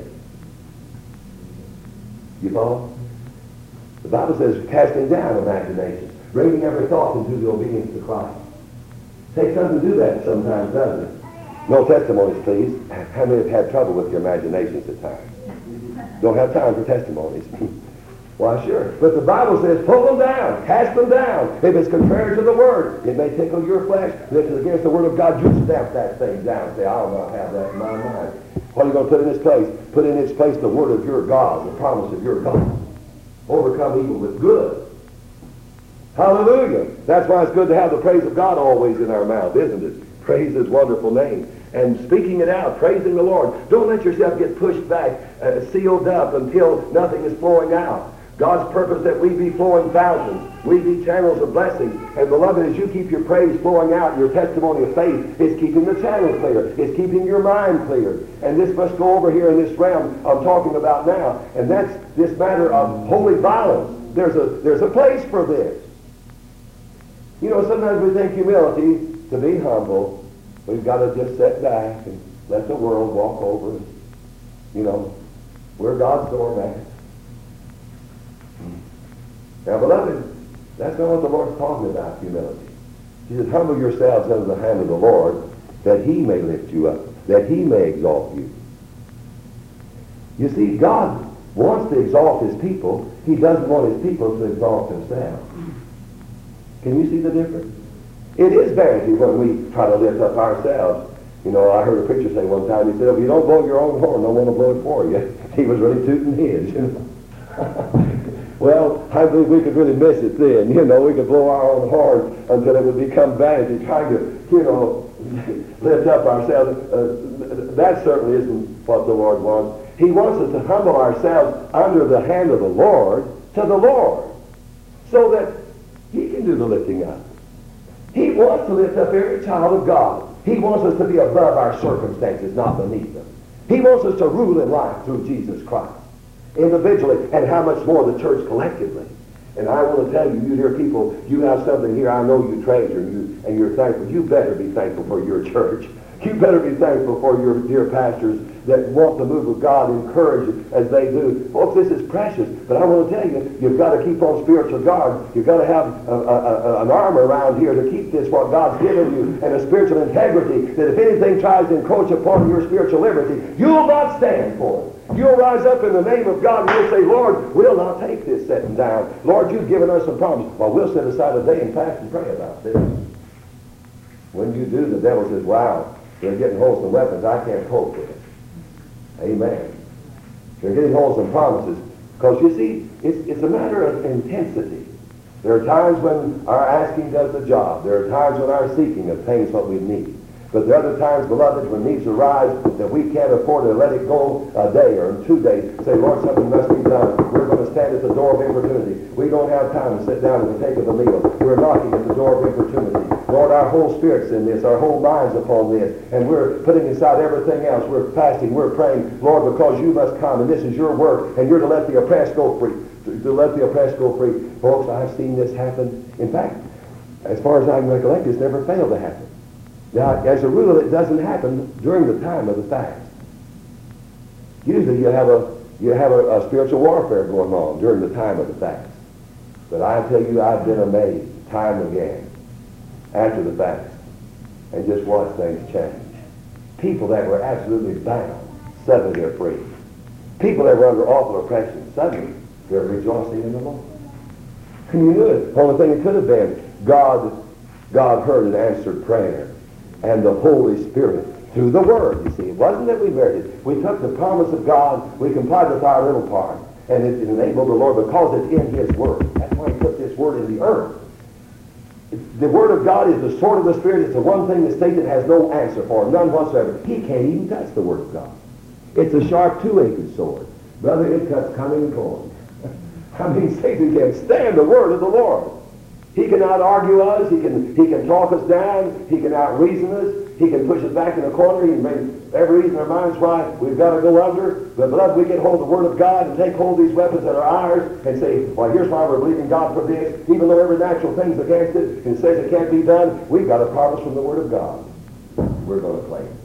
You follow? The Bible says casting down imaginations, bringing every thought into the obedience to Christ. Takes something to do that sometimes, doesn't it? No testimonies, please. How many have had trouble with your imaginations at times? Don't have time for testimonies. Why, sure. But the Bible says, pull them down, cast them down. If it's contrary to the Word, it may tickle your flesh. If it's against the Word of God, you stamp that thing down. Say, I'll not have that in my mind. What are you going to put in its place? Put in its place the word of your God, the promise of your God. Overcome evil with good. Hallelujah. That's why it's good to have the praise of God always in our mouth, isn't it? Praise His wonderful name. And speaking it out, praising the Lord. Don't let yourself get pushed back, sealed up until nothing is flowing out. God's purpose that we be flowing fountains. We be channels of blessing. And beloved, as you keep your praise flowing out, your testimony of faith is keeping the channel clear. It's keeping your mind clear. And this must go over here in this realm I'm talking about now. And that's this matter of holy violence. There's a place for this. You know, sometimes we think humility, to be humble, we've got to just sit back and let the world walk over us. You know, we're God's doormat. Now, beloved, that's not what the Lord's talking about, humility. He says, humble yourselves under the hand of the Lord, that He may lift you up, that He may exalt you. You see, God wants to exalt His people. He doesn't want His people to exalt themselves. Can you see the difference? It is vanity when we try to lift up ourselves. You know, I heard a preacher say one time, he said, if you don't blow your own horn, no one will blow it for you. He was really tooting his, you know. Well, I believe we could really miss it then. You know, we could blow our own horn until it would become vanity, trying to, you know, lift up ourselves. That certainly isn't what the Lord wants. He wants us to humble ourselves under the hand of the Lord to the Lord, so that He can do the lifting up. He wants to lift up every child of God. He wants us to be above our circumstances, not beneath them. He wants us to rule in life through Jesus Christ, individually, and how much more the church collectively. And I want to tell you, you hear people, you have something here I know you treasure, and you're thankful. You better be thankful for your church. You better be thankful for your dear pastors that want the move of God, encourage it as they do. Folks, this is precious, but I want to tell you, you've got to keep on spiritual guard. You've got to have an armor around here to keep this, what God's given you, and a spiritual integrity, that if anything tries to encroach upon your spiritual liberty, you'll not stand for it. You'll rise up in the name of God and you'll say, Lord, we'll not take this sitting down. Lord, you've given us some promise. Well, we'll set aside a day and fast and pray about this. When you do, the devil says, wow, they're getting hold of some weapons. I can't cope with it. Amen. They're getting hold of some promises. Because you see, it's a matter of intensity. There are times when our asking does the job. There are times when our seeking obtains what we need. But there are other times, beloved, when needs arise that we can't afford to let it go a day or 2 days. Say, Lord, something must be done. We're going to stand at the door of opportunity. We don't have time to sit down and take of a meal. We're knocking at the door of opportunity. Lord, our whole spirit's in this, our whole mind's upon this, and we're putting aside everything else. We're fasting, we're praying, Lord, because you must come, and this is your work, and you're to let the oppressed go free. To let the oppressed go free. Folks, I've seen this happen. In fact, as far as I can recollect, it's never failed to happen. Now, as a rule, it doesn't happen during the time of the fast. Usually you have a spiritual warfare going on during the time of the fast. But I tell you, I've been amazed time and again after the fast and just watched things change. People that were absolutely bound, suddenly they're free. People that were under awful oppression, suddenly they're rejoicing in the Lord. And you knew it. The only thing it could have been, God heard and answered prayer. And the Holy Spirit through the Word, you see. It wasn't that we merited. We took the promise of God, we complied with our little part, and it enabled the Lord because it's in His Word. That's why He put this Word in the earth. The Word of God is the sword of the Spirit. It's the one thing that Satan has no answer for, none whatsoever. He can't even touch the Word of God. It's a sharp, two-edged sword. Brother, it cuts coming and going. I mean, Satan can't stand the Word of the Lord. He cannot argue us. He can talk us down. He can out-reason us. He can push us back in a corner. He can make every reason in our minds why we've got to go under. But beloved, we get hold of the Word of God and take hold of these weapons that are ours and say, well, here's why we're believing God for this. Even though every natural thing's against it and says it can't be done, we've got a promise from the Word of God. We're going to claim it.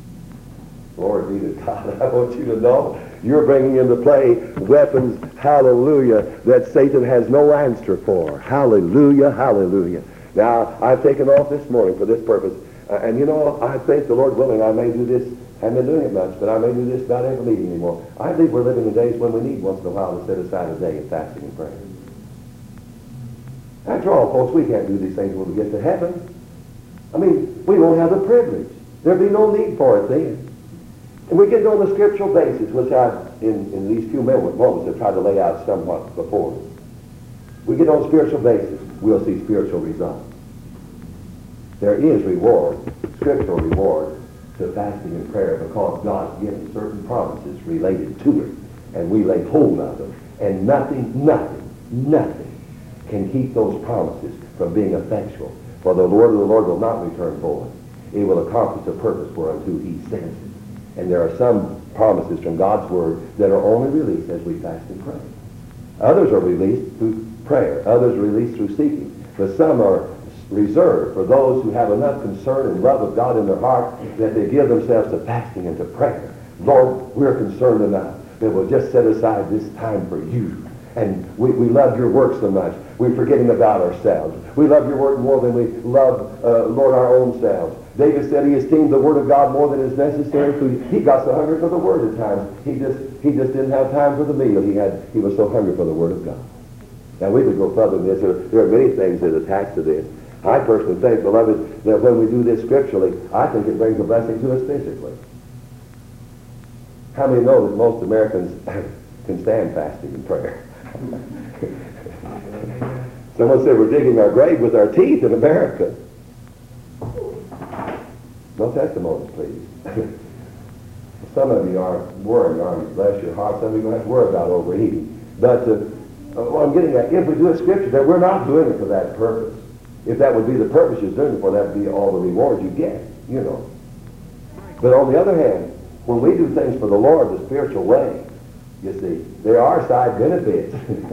Glory be to God. I want you to know you're bringing into play weapons, hallelujah, that Satan has no answer for. Hallelujah, hallelujah. Now, I've taken off this morning for this purpose. And you know, I think the Lord willing, I may do this. I haven't been doing it much, but I may do this about every meeting anymore. I believe we're living in days when we need once in a while to set aside a day of fasting and prayer. After all, folks, we can't do these things when we get to heaven. I mean, we won't have the privilege. There'll be no need for it then. And we get on the scriptural basis, which in these few moments, have tried to lay out somewhat before us. We get on a spiritual basis, we'll see spiritual results. There is reward, scriptural reward, to fasting and prayer because God's given certain promises related to it, and we lay hold of them. And nothing can keep those promises from being effectual. For the word of the Lord will not return void. It will accomplish the purpose whereunto he sends it. And there are some promises from God's word that are only released as we fast and pray. Others are released through prayer. Others are released through seeking. But some are reserved for those who have enough concern and love of God in their heart that they give themselves to fasting and to prayer. Lord, we're concerned enough that we'll just set aside this time for you. And we love your work so much, we're forgetting about ourselves. We love your work more than we love, Lord, our own selves. David said he esteemed the word of God more than is necessary food. He got so hungry for the word at times. He just didn't have time for the meal. He was so hungry for the word of God. Now we could go further than this. There are many things that attach to this. I personally think, beloved, that when we do this scripturally, I think it brings a blessing to us physically. How many know that most Americans can stand fasting and prayer? Someone said we're digging our grave with our teeth in America. No testimonies, please. Some of you are worrying, aren't you? Bless your heart. Some of you don't have to worry about overeating. But what I'm getting at, if we do it scripture, then we're not doing it for that purpose. If that would be the purpose you're doing it for, that would be all the rewards you get, you know. But on the other hand, when we do things for the Lord the spiritual way, you see, there are side benefits.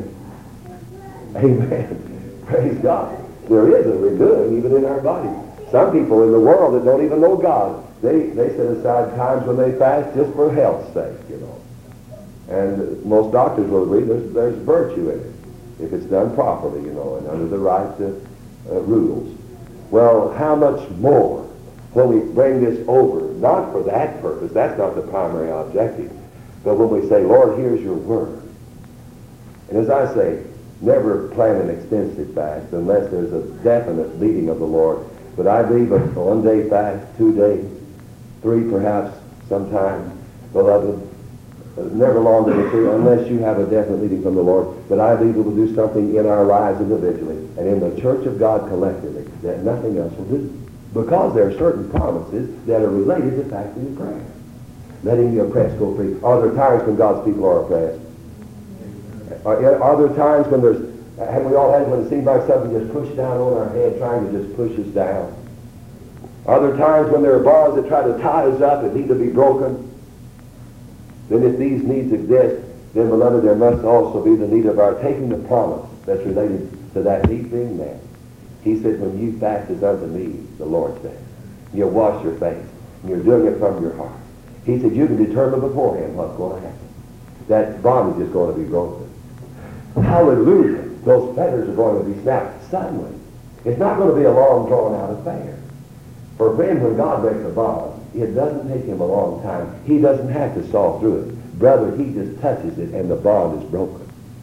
Amen. Praise God. There is a renewing even in our body. Some people in the world that don't even know God, they set aside times when they fast just for health's sake, you know. And most doctors will agree there's virtue in it if it's done properly, you know, and under the right rules. Well, how much more when we bring this over, not for that purpose, that's not the primary objective, but when we say, Lord, here's your word. And as I say, never plan an extensive fast unless there's a definite leading of the Lord. But I believe a one-day fast, 2 days, 3 perhaps sometimes, beloved, never longer than 3 unless you have a definite leading from the Lord. But I believe it will do something in our lives individually and in the church of God collectively that nothing else will do. Because there are certain promises that are related to fasting and prayer. Letting the oppressed go free. Are there times when God's people are oppressed? Are there times when have we all had when it seems like something just pushed down on our head, trying to just push us down? Are there times when there are bonds that try to tie us up and need to be broken? Then if these needs exist, then beloved, there must also be the need of our taking the promise that's related to that need being met. He said, when you fast as unto me, the Lord said, you'll wash your face, and you're doing it from your heart. He said, you can determine beforehand what's going to happen. That bondage is going to be broken. Hallelujah. Those fetters are going to be snapped suddenly. It's not going to be a long, drawn-out affair. For friend, when God breaks a bond, it doesn't take him a long time. He doesn't have to saw through it. Brother, he just touches it, and the bond is broken.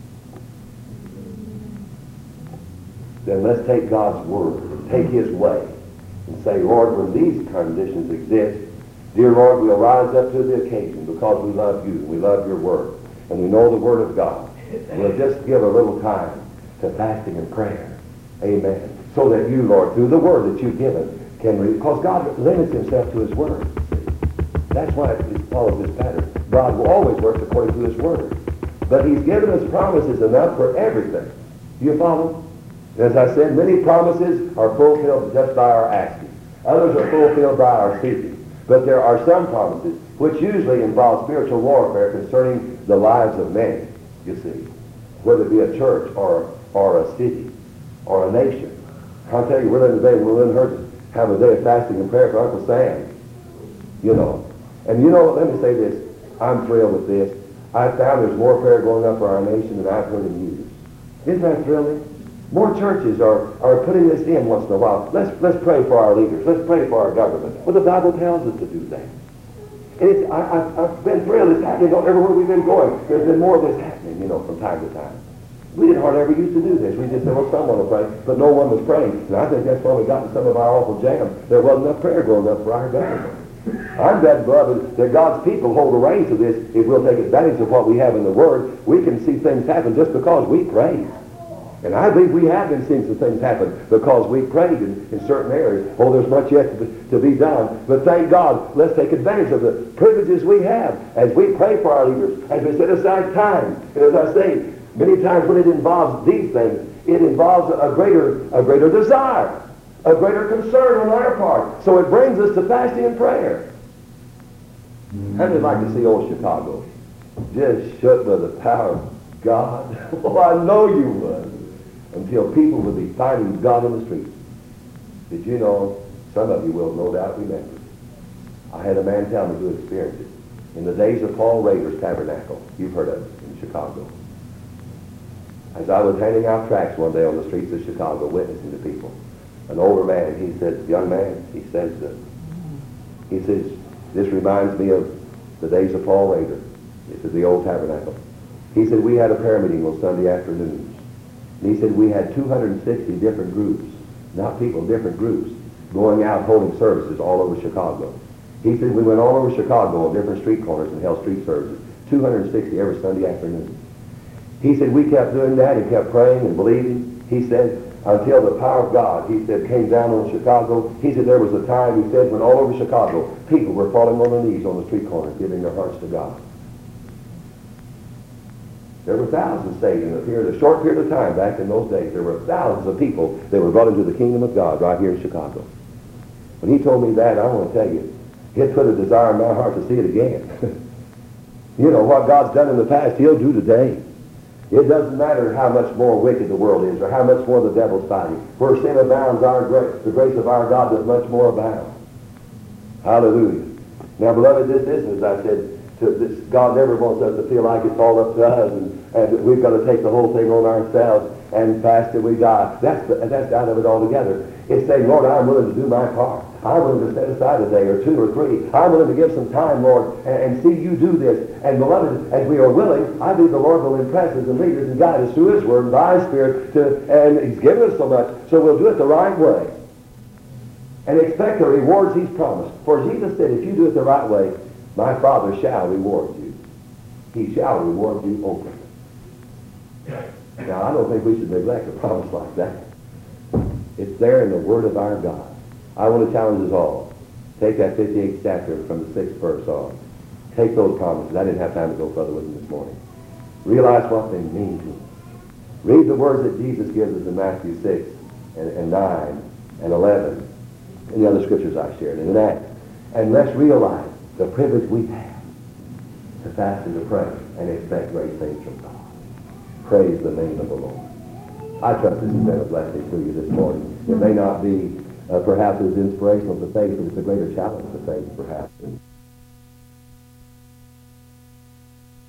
Then let's take God's word, take his way, and say, Lord, when these conditions exist, dear Lord, we'll rise up to the occasion because we love you, we love your word, and we know the word of God. We'll just give a little time to fasting and prayer. Amen. So that you, Lord, through the word that you've given, can because God limits himself to his word. That's why it follows this pattern. God will always work according to his word. But he's given us promises enough for everything. Do you follow? As I said, many promises are fulfilled just by our asking. Others are fulfilled by our seeking. But there are some promises which usually involve spiritual warfare concerning the lives of many, you see. Whether it be a church or a city or a nation. I'll tell you, we're in today, we're in her to have a day of fasting and prayer for Uncle Sam. You know. And you know, let me say this. I'm thrilled with this. I found there's more prayer going up for our nation than I've heard in years. Isn't that thrilling? More churches are putting this in once in a while. Let's pray for our leaders. Let's pray for our government. Well, the Bible tells us to do that. And I've been thrilled. It's happening everywhere we've been going. There's been more of this happening, you know, from time to time. We didn't hardly ever used to do this. We just said, well, someone will pray, but no one was praying. And I think that's why we got in some of our awful jams. There wasn't enough prayer going up for our government. I'm glad, beloved, that God's people hold the reins of this. If we'll take advantage of what we have in the Word, we can see things happen just because we prayed. And I believe we have been seeing some things happen because we prayed in certain areas. Oh, there's much yet to be done. But thank God, let's take advantage of the privileges we have as we pray for our leaders, as we set aside time. And as I say, many times when it involves these things, it involves a greater desire, a greater concern on our part. So it brings us to fasting and prayer. How do you like to see old Chicago? Just shook by the power of God. Oh, I know you would. Until people would be finding God in the streets. Did you know, some of you will no doubt remember, I had a man tell me who experienced it. In the days of Paul Rader's Tabernacle, you've heard of it, in Chicago. As I was handing out tracts one day on the streets of Chicago, witnessing to people, an older man, he said, young man, he says, this reminds me of the days of Paul Rader. This is the old Tabernacle. He said, we had a prayer meeting on Sunday afternoons. And he said, we had 260 different groups, not people, different groups, going out holding services all over Chicago. He said, we went all over Chicago on different street corners and held street services, 260 every Sunday afternoon. He said, we kept doing that and kept praying and believing. He said, until the power of God, he said, came down on Chicago. He said, there was a time, he said, when all over Chicago, people were falling on their knees on the street corners, giving their hearts to God. There were thousands saved in a short period of time back in those days. There were thousands of people that were brought into the kingdom of God right here in Chicago. When he told me that, I want to tell you, it put a desire in my heart to see it again. You know, what God's done in the past, he'll do today. It doesn't matter how much more wicked the world is or how much more the devil's fighting. Where sin abounds, the grace of our God does much more abound. Hallelujah. Now, beloved, this isn't, as I said, God never wants us to feel like it's all up to us and we've got to take the whole thing on ourselves and fast till we die. That's out of it altogether. It's saying, Lord, I'm willing to do my part. I'm willing to set aside a day or two or three. I'm willing to give some time, Lord, and see you do this. And beloved, as we are willing, I believe the Lord will impress us and lead us and guide us through his word by his Spirit, and he's given us so much, so we'll do it the right way. And expect the rewards he's promised. For Jesus said, if you do it the right way, my Father shall reward you. He shall reward you openly. Now, I don't think we should neglect a promise like that. It's there in the Word of our God. I want to challenge us all. Take that 58th chapter from the 6th verse on. Take those promises. I didn't have time to go further with them this morning. Realize what they mean to us. Read the words that Jesus gives us in Matthew 6 and 9 and 11 and the other scriptures I shared and in Acts. And let's realize the privilege we have to fast and to pray and expect great things from God. Praise the name of the Lord. I trust this has been a blessing to you this morning. It may not be perhaps as inspirational to faith, but it's a greater challenge to faith perhaps.